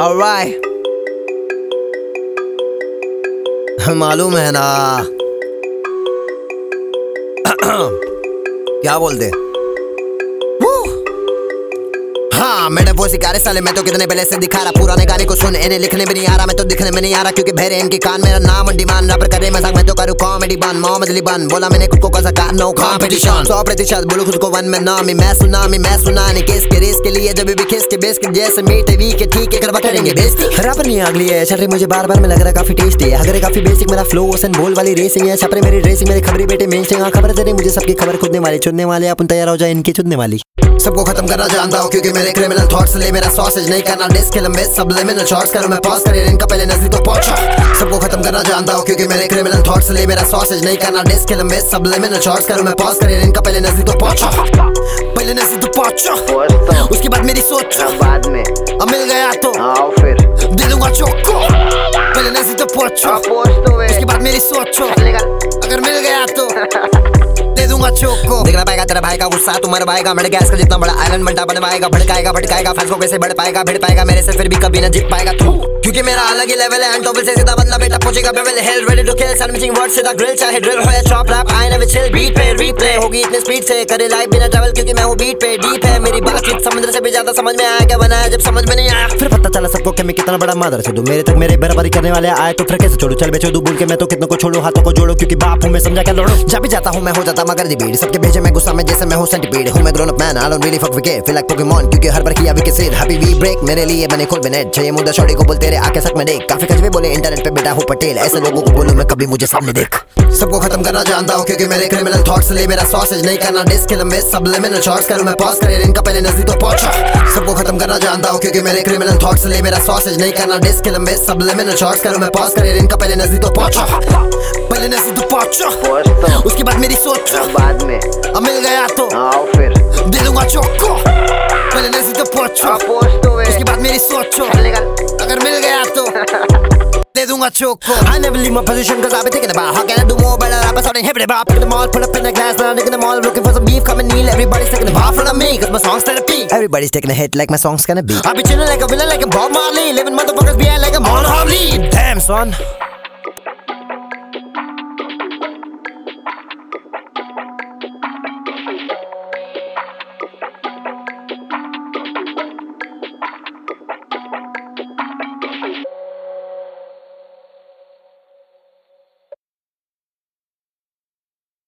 Alright. मालूम है ना क्या बोलते हाँ मैंने वो सिकारे साले मैं तो कितने पहले से दिखा रहा पुराने गाने को सुन इन्हें लिखने भी नहीं आ रहा मैं तो दिखने में नहीं आ रहा क्योंकि बहरे इनके कान मेरा नाम डिमांड रैपर करे मजाक मैं तो करूँ कॉमेडी बन मोहम्मद अली बन बोला मैंने खुद को कैसा कार नो कॉम्पिटिशन 100% बोलो खुद को वन में नामी मैं सुना नहीं केस के रेस के लिए जब भी किस के बेस के जैसे मीठे वी के ठीक है करवा करेंगे बेइज्जती रैपर नहीं अगली है छटरे मुझे बार में लग रहा काफी टेस्टी है अगर काफी बेसिक मेरा फ्लो ओसन बोल वाली रेसिंग है छपरे मेरी ड्रेसिंग मेरी खबरी बेटे मेन खबर तेरे मुझे सबकी खबर खुदने वाली चुनने वाले अपन तैयार हो जाए इनकी चुनने वाली सबको खत्म करना जानता हूँ क्योंकि मेरे क्रिमिनल थॉट्स ले मेरा सॉसेज नहीं करना डिस्क लंबे सबलिमिनल शॉट्स करूँ मैं पॉज करे इनका पहले नजरी तो पहुंचा सबको खत्म करना जानता हूँ क्योंकि मेरे क्रिमिनल थॉट्स ले मेरा सॉसेज नहीं करना डिस्क लंबे सबलिमिनल शॉट्स करूँ मैं पॉज करे इनका पहले नजरी तो पहुंचा उसके बाद मेरी सोच बाद में अब मिल गया तो फिर दे दूंगा चौको पहले नजरी तो पहुंचा उसके बाद मेरी सोच अगर मिल गया तो दे दूंगा चौको देखना पाएगा तेरा भाई का गुस्सा तू मर पाएगा मेरे गैस का जितना बड़ा आयरन बंटा बनवाएगा भड़काएगा फैंस को कैसे बढ़ पाएगा भिड़ पाएगा मेरे से फिर भी कभी ना जीत पाएगा तू क्योंकि मेरा अलग ही लेवल है एंड से सीधा बंदा बेटा पहुंचेगा बेवल hell ready to kill sandwiching word से द ग्रिल चाहे ड्रिल हो या chop rap I never chill beat पे रीप्ले होगी इतने स्पीड से करे लाइव बिना ट्रैवल क्योंकि मैं हूं बीट पे डीप है मेरी बातचीत समुद्र से भी ज्यादा समझ में आया क्या बनाया जब समझ में नहीं आया फिर पता चला सबको कि मैं कितना बड़ा मादर से दूं मेरे तक मेरे बराबरी करने वाले आए तो फिर कैसे छोड़ू चल बेचो दूं बोल के मैं तो कितनों को छोड़ू हाथों को जोड़ो क्योंकि बाप हूं मैं समझा क्या लड़ो जब भी जाता हूं मैं हो जाता मगर दी भीड़ सबके भेजे मैं गुस्सा में जैसे मैं हूं सेंटीपीड हूं मैं grown up man I don't really fuck with feel like Pokemon क्योंकि हर बार किया भी के सिर हैप्पी वी ब्रेक मेरे लिए बने खुल बिनेट चाहिए मुद्दा छोड़ी को बोलते रे आके सच में देख काफी कजवे बोले इंटरनेट पे बेटा हूं पटेल ऐसे लोगों को बोलूं मैं कभी मुझे सामने देख सबको खत्म करना जानता हूं क्योंकि मेरे क्रिमिनल थॉट्स ले मेरा सॉसेज नहीं करना डिस्क लंबे सबलिमिनल शॉट्स करूं मैं पॉज करे इनका पहले नजरी तो पहुंचा सबको खत्म करना जानता हूं क्योंकि मेरे क्रिमिनल थॉट्स ले मेरा सॉसेज नहीं करना डिस्क लंबे सबलिमिनल शॉट्स करूं मैं पॉज करे इनका पहले नजरी तो पहुंचा उसके बाद मेरी सोच बाद में अब मिल गया तो फिर दे दूंगा चौको पहले नजरी तो पहुंचा उसके बाद मेरी सोच अगर मिल गया तो दे दूंगा चौको I never leave my position cause I've been thinking about how can I do more better rappers out in hip hop pick them all pull up in the glass now nigga them all looking for some beef come and kneel everybody's taking a bar from me cause my song's therapy everybody's taking a hit like my song's gonna be I be chilling like a villain like a Bob Marley living motherfuckers behind like a Mon Harley damn son